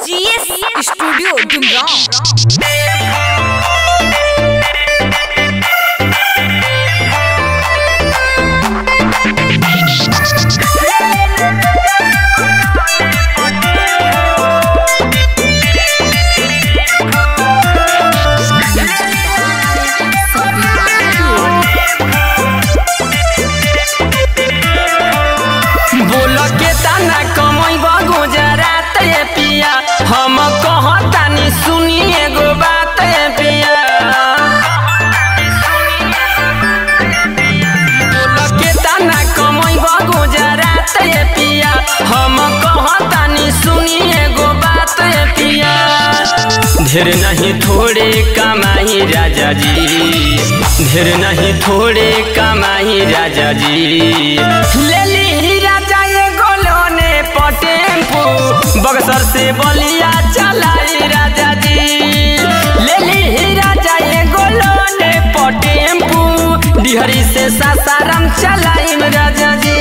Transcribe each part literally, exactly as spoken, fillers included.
GS studio Dumraon. हम कहतानी सुनिए गो बात पिया के तना कमैब गुजरात पिया हम कहतानी सुनिए गो बात पिया ढेर नहीं थोड़े कमाई राजा जी ढेर नहीं थोड़े कमाई राजा जी ले ली राजा ये गोलोने पटेम्पू बक्सर से बलिया चलाई राजा जी ले ली राजा ये गोलोने पटेम्पू डिहरी से सासाराम चलाई राजा जी।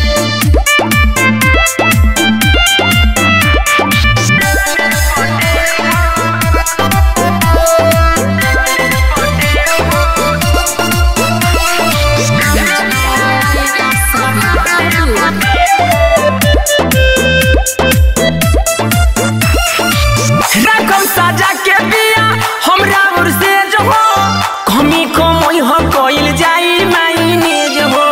साजा के बिया हमरा उर से जो हो कमी कमई हो कोइल जाई मायने जो हो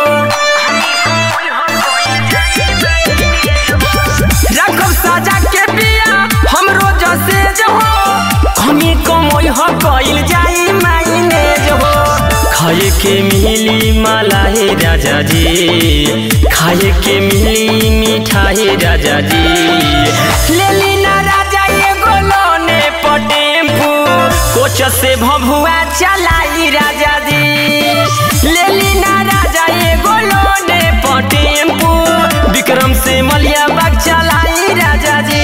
रकम साजा के बिया हमरो जसे जो हो कमी कमई हो कोइल जाई मायने जो हो खाए के मिली मलाई राजा जी खाए के मिली मिठाई राजा जी ले ली ना राजा ये गोलोने पटेम्पू कोच से भभुआ चलाई राजा जी ले ली ना राजा ये गोलोने पटेम्पू विक्रम से मलिया बाग चलाई राजा जी।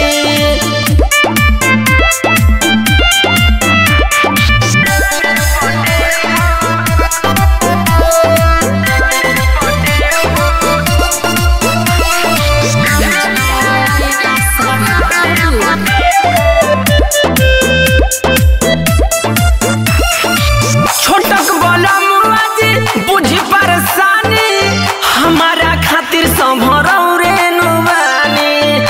हमारा खातिर संभरौ रे नुबानी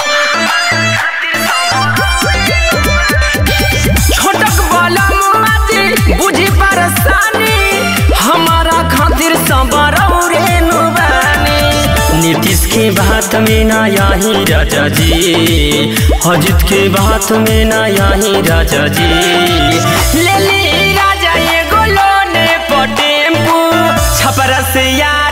छोटक वाला मुआती बुझी परेशानी हमारा खातिर संभरौ रे नुबानी नीतीश के बात में ना यही राजा जी अजित के बात में ना यही राजा जी ले ली राजा ये गोलोने पटेम्पू छपरा से या